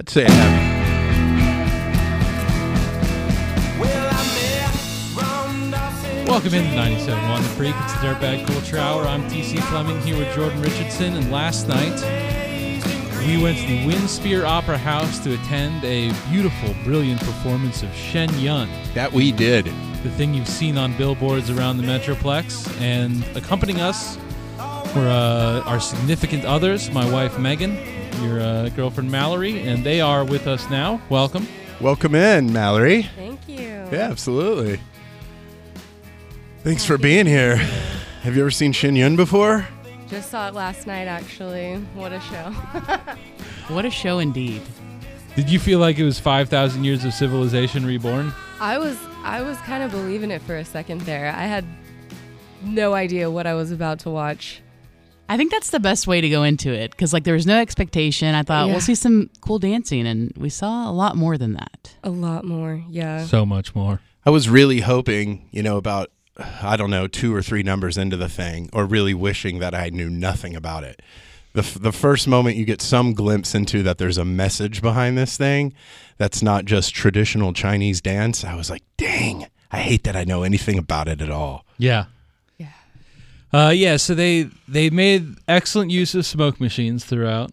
Let's say it happy. Welcome into 97.1 The Freak. It's the Dirtbag Culture Hour. I'm TC Fleming here with Jordan Richardson. And last night, we went to the Winspear Opera House to attend a beautiful, brilliant performance of Shen Yun. That we did. The thing you've seen on billboards around the Metroplex. And accompanying us were our significant others, my wife Megan, your girlfriend Mallory, and they are with us now. Welcome. Welcome in, Mallory. Thank you. Yeah, absolutely. Thanks for being here. Have you ever seen Shen Yun before? Just saw it last night, actually. What a show. What a show indeed. Did you feel like it was 5,000 years of civilization reborn? I was kind of believing it for a second there. I had no idea what I was about to watch. I think that's the best way to go into it because there was no expectation. I thought we'll see some cool dancing, and we saw a lot more than that. A lot more, yeah. So much more. I was really hoping, about, 2 or 3 numbers into the thing, or really wishing that I knew nothing about it. The first moment you get some glimpse into that there's a message behind this thing that's not just traditional Chinese dance, I was like, dang, I hate that I know anything about it at all. Yeah. So they made excellent use of smoke machines throughout.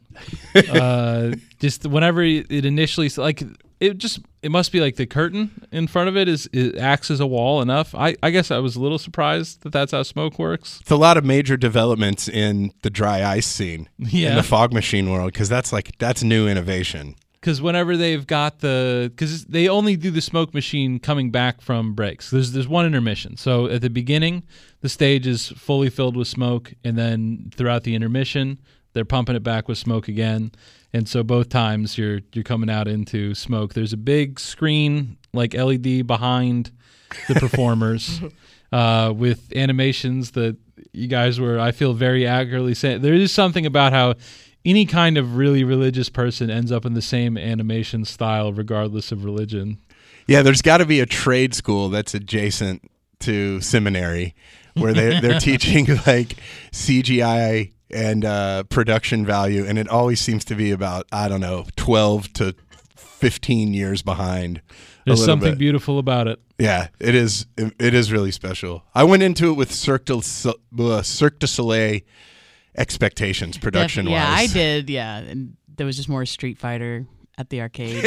Just whenever it initially, it must be like the curtain in front of it acts as a wall enough. I guess I was a little surprised that that's how smoke works. It's a lot of major developments in the dry ice scene in the fog machine world, because that's new innovation. Because whenever they've got because they only do the smoke machine coming back from breaks. There's one intermission. So at the beginning, the stage is fully filled with smoke, and then throughout the intermission, they're pumping it back with smoke again. And so both times you're coming out into smoke. There's a big screen like LED behind the performers with animations that you guys were, I feel, very accurately saying. There is something about how any kind of really religious person ends up in the same animation style regardless of religion. Yeah, there's got to be a trade school that's adjacent to seminary where they're teaching CGI and production value, and it always seems to be about 12 to 15 years behind. There's something beautiful about it. Yeah, it is really special. I went into it with Cirque du Soleil expectations, production wise. Yeah, I did. Yeah, and there was just more Street Fighter at the arcade.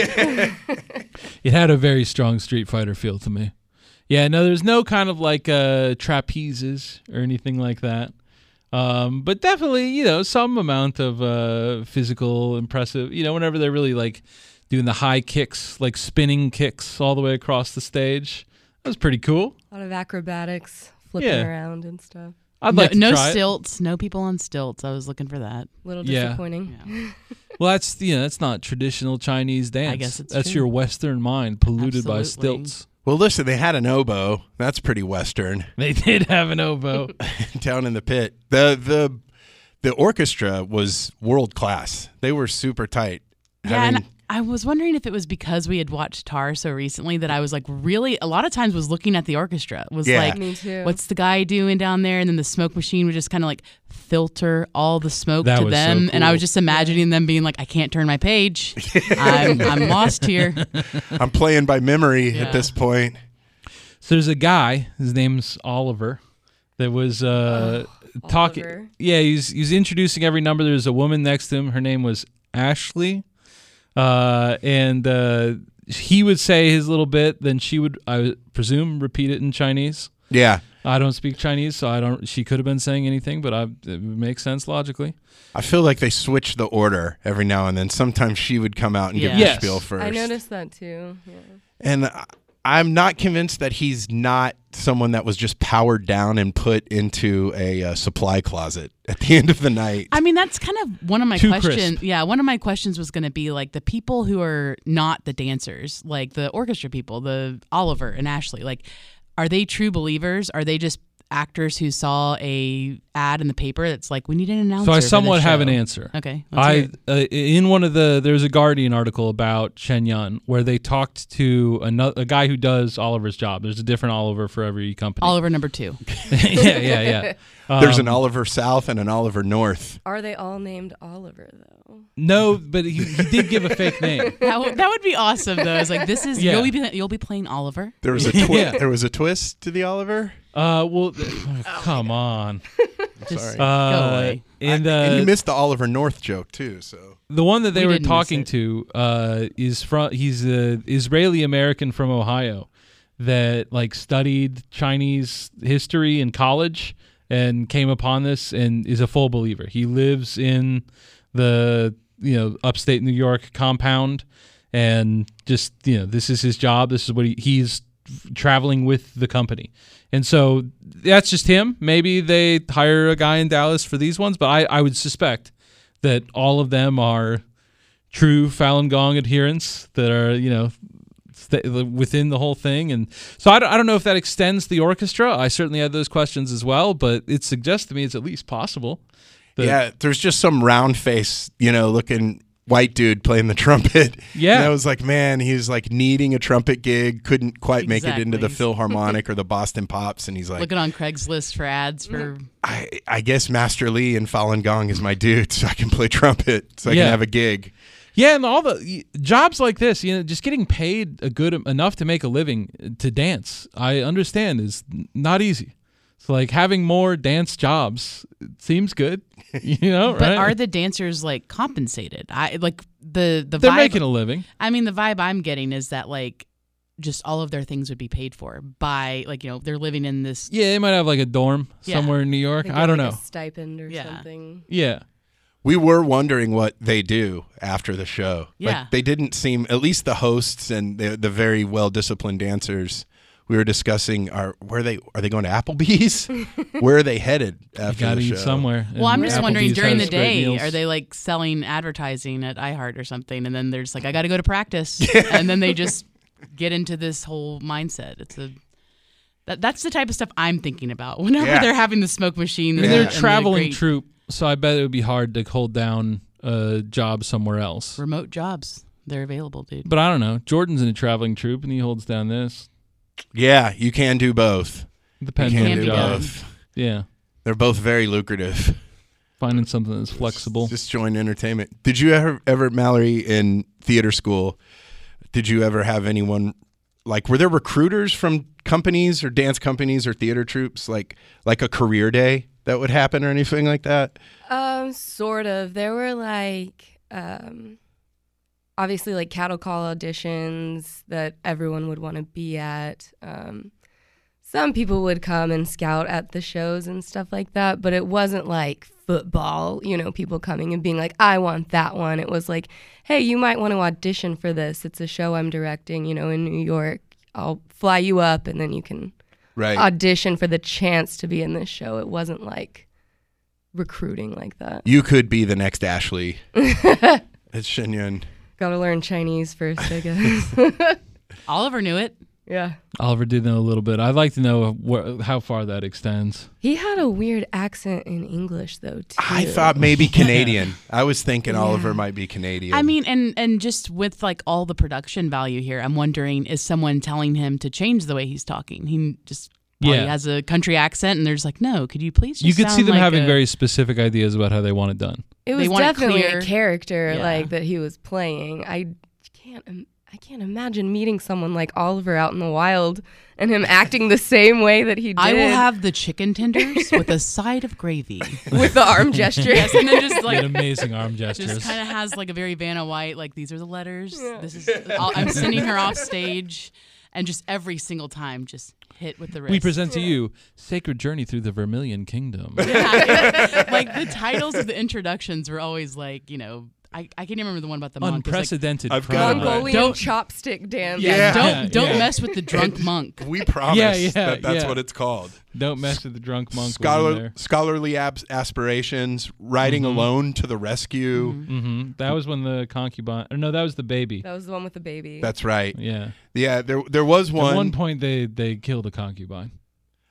It had a very strong Street Fighter feel to me. Yeah, no, there's no kind of trapezes or anything like that. But definitely, some amount of physical impressive, whenever they're really doing the high kicks, spinning kicks all the way across the stage. That was pretty cool. A lot of acrobatics, flipping around and stuff. I'd like to no try stilts, no people on stilts. I was looking for that. Little disappointing. Yeah. Well, that's not traditional Chinese dance. I guess that's true. your Western mind polluted by Absolutely. stilts. Well, listen, they had an oboe. That's pretty Western. They did have an oboe down in the pit. The orchestra was world class. They were super tight. Yeah, and I was wondering if it was because we had watched Tar so recently that I was really, a lot of times was looking at the orchestra. Was Me too. What's the guy doing down there? And then the smoke machine would just kind of filter all the smoke That to was them. so cool. And I was just imagining them being I can't turn my page. I'm lost here. I'm playing by memory at this point. So there's a guy, his name's Oliver, that was talking. Oliver. Yeah, he's introducing every number. There's a woman next to him. Her name was Ashley. And he would say his little bit, then she would, I would presume, repeat it in Chinese. Yeah. I don't speak Chinese, so she could have been saying anything, but it makes sense logically. I feel like they switch the order every now and then. Sometimes she would come out and give the Yes. spiel first. I noticed that too. Yeah. And I'm not convinced that he's not someone that was just powered down and put into a supply closet at the end of the night. I mean, that's kind of one of my Too questions. crisp. Yeah, one of my questions was going to be the people who are not the dancers, the orchestra people, the Oliver and Ashley, are they true believers? Are they just actors who saw a ad in the paper that's like, we need an announcer. So I for somewhat this have an show. answer. Okay. Let's hear it. In one of there's a Guardian article about Chen Yun where they talked to a guy who does Oliver's job. There's a different Oliver for every company. Oliver number 2. yeah. There's an Oliver South and an Oliver North. Are they all named Oliver though? No, but he did give a fake name. That would be awesome though. It's like, this is Yeah. you'll be playing Oliver. There was a Yeah. There was a twist to the Oliver. Come on. Just Sorry. go away. And And you missed the Oliver North joke too. So the one that they We were didn't miss talking it. to he's an Israeli American from Ohio that like studied Chinese history in college and came upon this and is a full believer. He lives in the upstate New York compound and just this is his job. This is what he's traveling with the company. And so that's just him. Maybe they hire a guy in Dallas for these ones, but I would suspect that all of them are true Falun Gong adherents that are, within the whole thing. And so I don't know if that extends the orchestra. I certainly had those questions as well, but it suggests to me it's at least possible. yeah, there's just some round face, looking white dude playing the trumpet. Yeah. And I was like, man, he's like needing a trumpet gig, couldn't quite make it into the Exactly. Philharmonic or the Boston Pops, and he's like, Looking on Craigslist for ads for I guess Master Lee and Falun Gong is my dude, so I can play trumpet, so I Yeah. can have a gig. Yeah, and all the jobs like this, just getting paid enough to make a living to dance, I understand is not easy. So like having more dance jobs seems good, But right? are the dancers like compensated? I like the They're vibe. making a living. I mean, the vibe I'm getting is that like just all of their things would be paid for by like they're living in this. Yeah, they might have like a dorm Yeah. somewhere in New York. They I get, don't like, know. a stipend or Yeah. something. Yeah. We were wondering what they do after the show. Yeah. Like, they didn't seem, at least the hosts and the very well-disciplined dancers, we were discussing, are they going to Applebee's? Where are they headed You after got to the eat show? somewhere. Well, I'm and just wondering Applebee's during the has great day, meals. are they like selling advertising at iHeart or something? And then they're just like, I got to go to practice, and then they just get into this whole mindset. That's the type of stuff I'm thinking about whenever Yeah. they're having the smoke machine. And Yeah. they're and the traveling great troupe, so I bet it would be hard to hold down a job somewhere else. remote jobs. They're available, dude. But I don't know. Jordan's in a traveling troupe, and he holds down this. Yeah, you can do both. Depends You on can the be do job. done. both. Yeah, They're both very lucrative. finding something that's flexible. Just join entertainment. Did you ever, Mallory, in theater school, did you ever have anyone, like, were there recruiters from companies or dance companies or theater troupes, like a career day that would happen or anything like that? Sort of. There were like, obviously like cattle call auditions that everyone would want to be at. Some people would come and scout at the shows and stuff like that, but it wasn't like football, people coming and being like, I want that one. It was like, hey, you might want to audition for this. It's a show I'm directing, in New York. I'll fly you up and then you can Right. audition for the chance to be in this show. It wasn't like recruiting like that. You could be the next Ashley. It's Shenyun. Gotta learn Chinese first, I guess. Oliver knew it. Yeah. Oliver did know a little bit. I'd like to know how far that extends. He had a weird accent in English, though, too. I thought maybe Canadian. I was thinking Yeah. Oliver might be Canadian. I mean, and just with like all the production value here, I'm wondering, is someone telling him to change the way he's talking? He just probably Yeah. has a country accent, and they're just like, no, could you please just You could see sound them like having a- very specific ideas about how they want it done. It they was want it definitely clear. a character, Yeah. like, that he was playing. I can't imagine meeting someone like Oliver out in the wild and him acting the same way that he did. I will have the chicken tenders with a side of gravy. with the arm gesture. Yes, and then just He had like amazing arm gestures. just kind of has like a very Vanna White, like these are the letters. This is I'm sending her off stage, and just every single time, just hit with the wrist. We present to you Sacred Journey Through the Vermilion Kingdom. Yeah. Like the titles of the introductions were always like, I can't even remember the one about the monk. It's like, Unprecedented I've got crime. it. Mongolian Don't- chopstick dance. Yeah. don't mess with the drunk monk. we promise Yeah, that that's yeah. what it's called. Don't mess with the drunk monk. was in there. Scholarly aspirations, riding alone to the rescue. Mm-hmm. That was when the concubine. Or no, that was the baby. That was the one with the baby. That's right. Yeah. Yeah, there was At one. one point, they killed a concubine.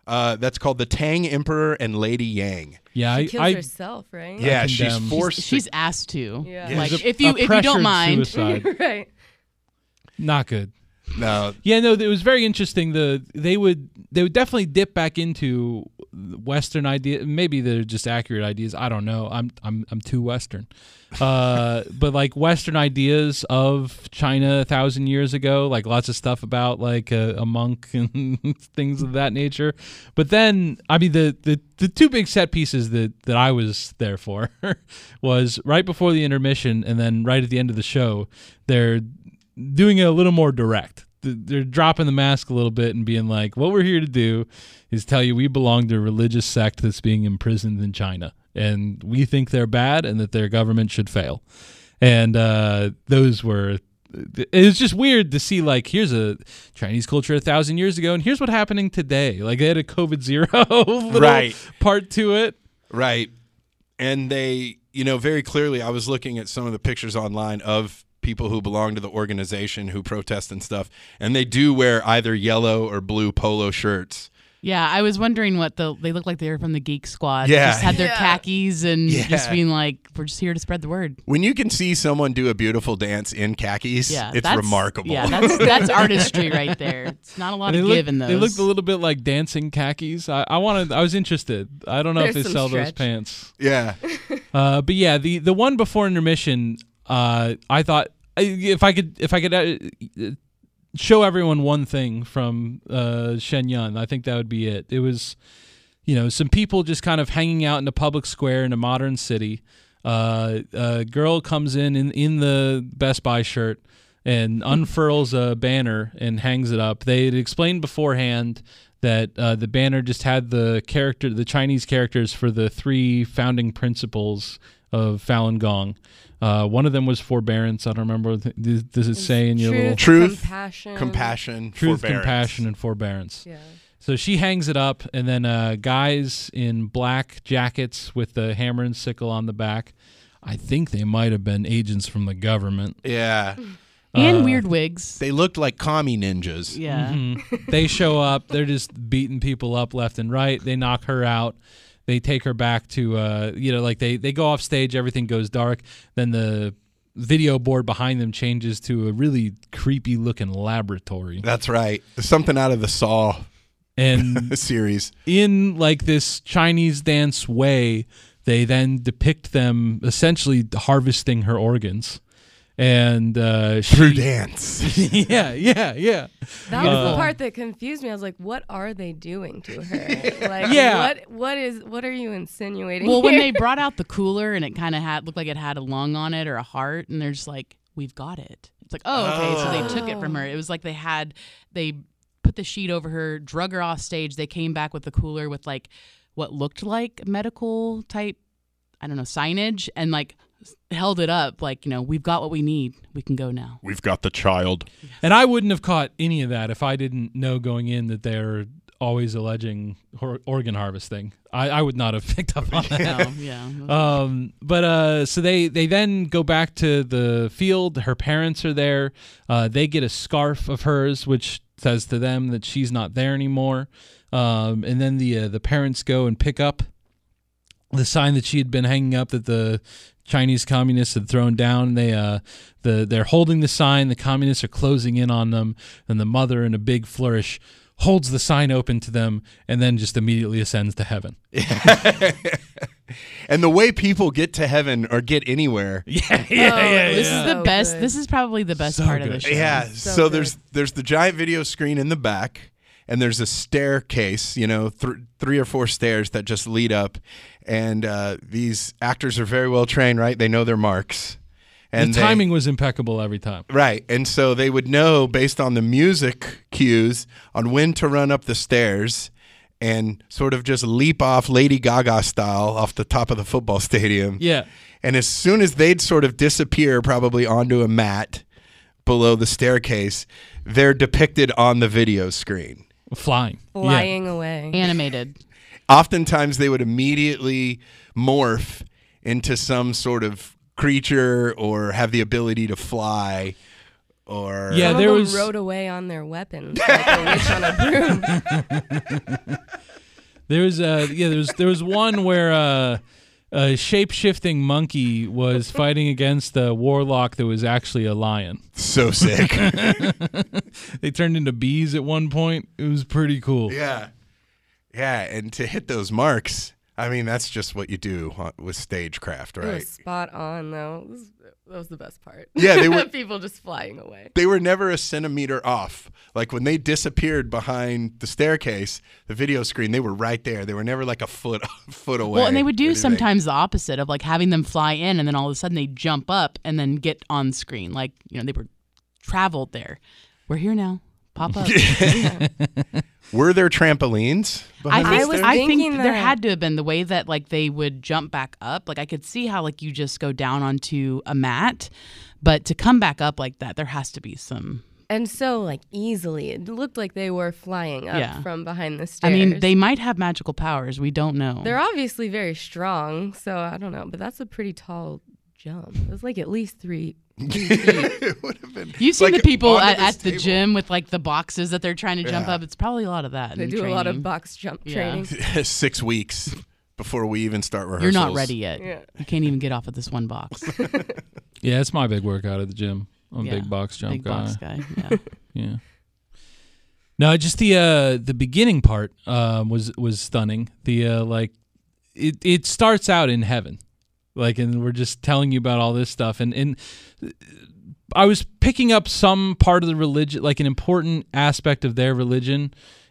That's called the Tang Emperor and Lady Yang. Yeah, She kills I herself, right? Yeah, she's condemn. forced. She's asked to. Yeah. Yeah. Like It's if you don't pressured mind. suicide. Right. Not good. No, Yeah, no, it was very interesting. They would definitely dip back into Western ideas. Maybe they're just accurate ideas. I don't know. I'm too Western. But like Western ideas of China 1,000 years ago, like lots of stuff about like a monk and things of that nature. But then, I mean, the two big set pieces that I was there for was right before the intermission and then right at the end of the show. They're doing it a little more direct. They're dropping the mask a little bit and being like, what we're here to do is tell you we belong to a religious sect that's being imprisoned in China. And we think they're bad and that their government should fail. And those were... It was just weird to see, like, here's a Chinese culture 1,000 years ago, and here's what's happening today. Like, they had a COVID-0 little Right. part to it. right. And they, very clearly, I was looking at some of the pictures online of people who belong to the organization who protest and stuff, and they do wear either yellow or blue polo shirts. Yeah, I was wondering what they look like. They were from the Geek Squad. Yeah. Just had their Yeah. khakis and Yeah. just being like, we're just here to spread the word. When you can see someone do a beautiful dance in khakis, Yeah, it's that's remarkable. Yeah, that's artistry right there. It's not a lot They of give in those. They looked a little bit like dancing khakis. I was interested. I don't know if There's they some sell those stretch. pants. Yeah. But yeah, the one before intermission, I thought if I could show everyone one thing from Shenyang, I think that would be it. It was, some people just kind of hanging out in a public square in a modern city. A girl comes in the Best Buy shirt and unfurls a banner and hangs it up. They had explained beforehand that the banner just had the Chinese characters for the 3 founding principles of Falun Gong. One of them was forbearance. I don't remember. Does it say in your little Truth, compassion, compassion, truth, forbearance. compassion, and forbearance? Yeah. So she hangs it up, and then guys in black jackets with the hammer and sickle on the back. I think they might have been agents from the government. Yeah. and weird wigs. They looked like commie ninjas. Yeah. Mhm. They show up. They're just beating people up left and right. They knock her out. They take her back to, they go off stage. Everything goes dark. Then the video board behind them changes to a really creepy looking laboratory. That's right. Something out of the Saw And series. in like this Chinese dance way, they then depict them essentially harvesting her organs. And True dance. yeah. That was the part that confused me. I was like, what are they doing to her? Like, Yeah. what are you insinuating? Well, when here? they brought out the cooler and it kind of looked like it had a lung on it or a heart, and they're just like, we've got it. It's like, oh, okay. So they took it from her. It was like they put the sheet over her, drug her off stage. They came back with the cooler with like what looked like medical type, I don't know, signage, and like held it up like, we've got what we need. We can go now. We've got the child. And I wouldn't have caught any of that if I didn't know going in that they're always alleging organ harvesting. I would not have picked up on that. No, yeah. So they then go back to the field. Her parents are there. They get a scarf of hers, which says to them that she's not there anymore. And then the parents go and pick up the sign that she had been hanging up that the Chinese communists had thrown down. They're holding the sign. The communists are closing in on them, and the mother, in a big flourish, holds the sign open to them, and then just immediately ascends to heaven. And the way people get to heaven or get anywhere. This is the So best. good. This is probably the best So part of the good. show. Yeah. So So good. there's the giant video screen in the back, and there's a staircase, 3 or 4 stairs that just lead up. And these actors are very well trained, right? They know their marks. And the timing was impeccable every time. Right. And so they would know based on the music cues on when to run up the stairs and sort of just leap off Lady Gaga style off the top of the football stadium. Yeah. And as soon as they'd sort of disappear probably onto a mat below the staircase, they're depicted on the video screen. Flying. flying away. Animated. Oftentimes they would immediately morph into some sort of creature or have the ability to fly or Yeah, Some there of them was- rode away on their weapons like a witch on a broom. There was one where a shape-shifting monkey was fighting against a warlock that was actually a lion. so sick. They turned into bees at one point. It was pretty cool. Yeah. Yeah, and to hit those marks, I mean, that's just what you do with stagecraft, It right? was spot on, though. That was the best part. Yeah, they were- people just flying away. They were never a centimeter off. Like when they disappeared behind the staircase, the video screen, they were right there. They were never like a foot away. Well, and they would or do anything. sometimes the opposite of like having them fly in and then all of a sudden they jump up and then get on screen. Like, they were traveled there. We're here now. Pop up. Were there trampolines? behind the I stairs? was I think thinking there that. had to have been the way that like they would jump back up. Like I could see how like you just go down onto a mat, but to come back up like that, there has to be some. And so, like, easily. It looked like they were flying up Yeah. from behind the I stairs. mean, they might have magical powers. We don't know. They're obviously very strong, so I don't know. But that's a pretty tall jump. It was like at least 3 feet. It would have been. You've seen like the people onto at this the table. gym with like the boxes that they're trying to jump Yeah. up. It's probably a lot of that. They in do a lot of training. box jump Yeah. training. 6 weeks before we even start rehearsals. You're not ready yet. Yeah. You can't even get off of this one box. Yeah, it's my big workout at the gym. I'm a Yeah, big box jump Big guy. box guy. Yeah. Yeah. No, just the beginning part was stunning. The it starts out in heaven, like, and we're just telling you about all this stuff, and I was picking up some part of the religion, like an important aspect of their religion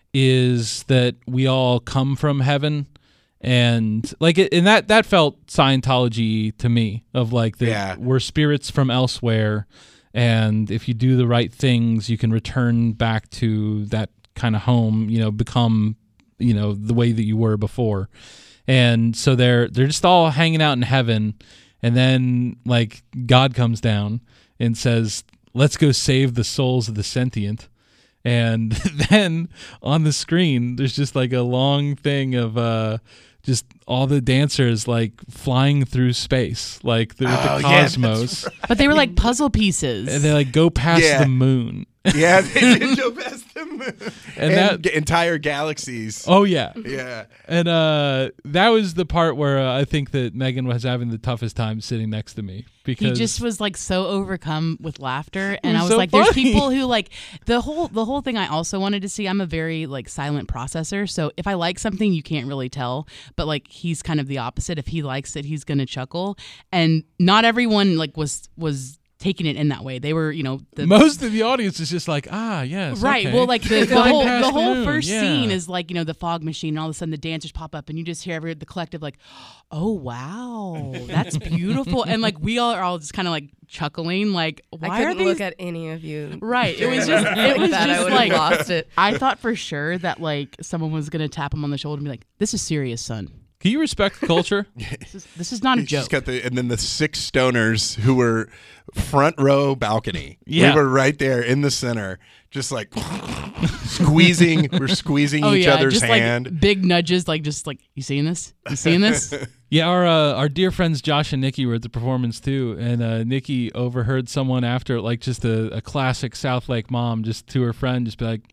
is that we all come from heaven. And like and that felt Scientology to me, of like that Yeah. we're spirits from elsewhere, and if you do the right things, you can return back to that kind of home, become the way that you were before. And so they're just all hanging out in heaven, and then like God comes down and says, "Let's go save the souls of the sentient." And then on the screen, there's just like a long thing of just all the dancers like flying through space, like with the Oh, yeah, that's cosmos, But they were like puzzle pieces. and they like go past Yeah. the moon. Yeah, they did go past the moon. And And that- entire galaxies. Oh yeah, Yeah. and that was the part where I think that Megan was having the toughest time sitting next to me He because just was like so overcome with laughter, and was I was so like, "There's funny. people who like the whole thing." I also wanted to see. I'm a very like silent processor, so if I like something, you can't really tell. But like he's kind of the opposite. If he likes it, he's gonna chuckle, and not everyone like was taking it in that way. They were, most of the audience is just like, yes, right. okay. Well, like the Flying whole past the whole moon, first yeah. scene is like the fog machine, and all of a sudden the dancers pop up, and you just hear the collective like, "Oh wow, that's beautiful," and like we all are all just kind of like chuckling, like, I "Why are couldn't these?" look at any of you. Right. It was during just that. it was that. I just would have like lost it. I thought for sure that like someone was gonna tap him on the shoulder and be like, "This is serious, son. Can you respect the culture? This is not a He's just joke." got and then the 6 stoners who were front row balcony. Yeah. We were right there in the center, just like squeezing. We're squeezing each other's just hand. like big nudges, like just like, "You seeing this? You seeing this?" Yeah, our dear friends Josh and Nikki were at the performance too, and Nikki overheard someone after, like just a classic South Lake mom, just to her friend, just be like,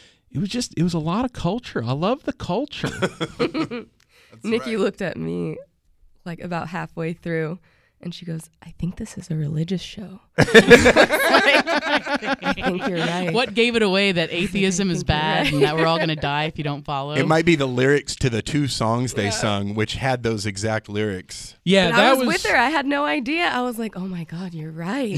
it was a lot of culture. I love the culture. Nikki looked at me like about halfway through, and she goes, "I think this is a religious show." I think you're right. What gave it away that atheism is think you're bad right. and that we're all gonna die if you don't follow? It might be the lyrics to the 2 songs they sung, which had those exact lyrics. Yeah, But that I was with her. I had no idea. I was like, "Oh my God, you're right."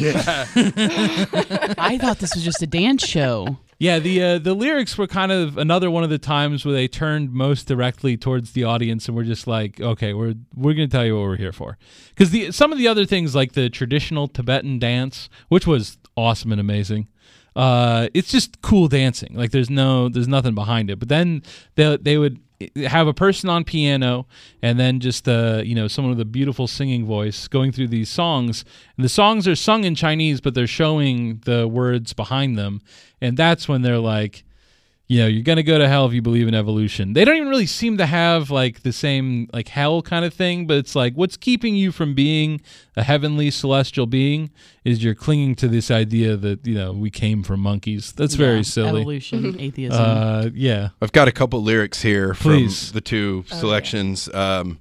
I thought this was just a dance show. Yeah, the lyrics were kind of another one of the times where they turned most directly towards the audience, and we're just like, okay, we're gonna tell you what we're here for. Because some of the other things, like the traditional Tibetan dance, which was awesome and amazing, it's just cool dancing. Like there's nothing behind it. But then they would have a person on piano, and then just someone with a beautiful singing voice going through these songs. And the songs are sung in Chinese, but they're showing the words behind them. And that's when they're like, you're going to go to hell if you believe in evolution. They don't even really seem to have like the same like hell kind of thing, but it's like what's keeping you from being a heavenly celestial being is you're clinging to this idea that, we came from monkeys. That's very silly. Evolution, atheism. Yeah. I've got a couple lyrics here Please. from the two selections.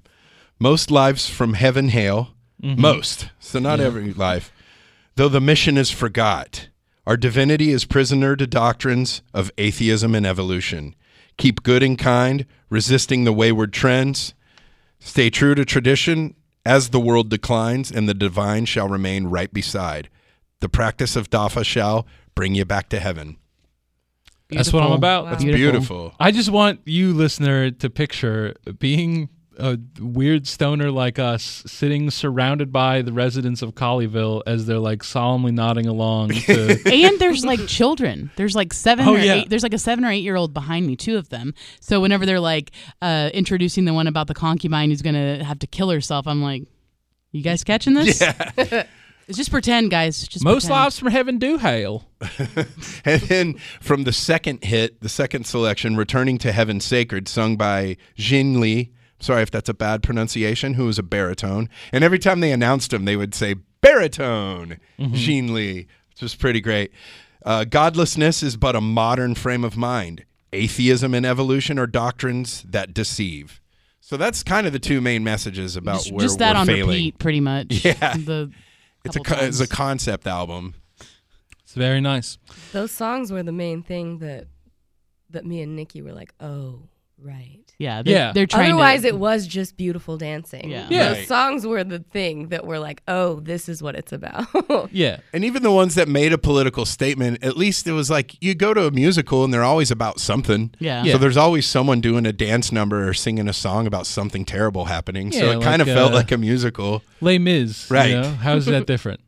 Most lives from heaven hail. Most. So not every life. Though the mission is forgot. Our divinity is prisoner to doctrines of atheism and evolution. Keep good and kind, resisting the wayward trends. Stay true to tradition as the world declines, and the divine shall remain right beside. The practice of Dafa shall bring you back to heaven. That's what I'm about. Wow. That's beautiful. I just want you, listener, to picture being a weird stoner like us sitting surrounded by the residents of Colleyville as they're like solemnly nodding along to And there's like children. There's like 7 Oh, or yeah. 8. There's like a 7 or 8 year old behind me, 2 of them. So whenever they're like introducing the one about the concubine who's gonna have to kill herself, I'm like, you guys catching this? Yeah. It's just pretend, guys. Just most pretend. lives from heaven do hail. And then from the second hit, the second selection, Returning to Heaven Sacred, sung by Jin Lee. Sorry if that's a bad pronunciation, who was a baritone. And every time they announced him, they would say, baritone, Jin Lee, which was pretty great. Godlessness is but a modern frame of mind. Atheism and evolution are doctrines that deceive. So that's kind of the two main messages about where just that we're on failing. repeat, pretty much. Yeah. It's It's a concept album. It's very nice. Those songs were the main thing that me and Nikki were like, oh, right. Yeah, Yeah. they're trying Otherwise, to, it was just beautiful dancing. Yeah. Yeah. Those Right. songs were the thing that were like, oh, this is what it's about. Yeah. And even the ones that made a political statement, at least it was like you go to a musical and they're always about something. Yeah. Yeah. So there's always someone doing a dance number or singing a song about something terrible happening. So Yeah, it kind of like, felt like a musical. Les Mis. Right. How is that different?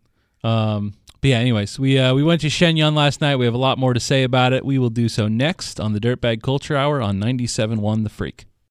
But yeah, anyways, we went to Shenyang last night. We have a lot more to say about it. We will do so next on the Dirtbag Culture Hour on 97.1 The Freak.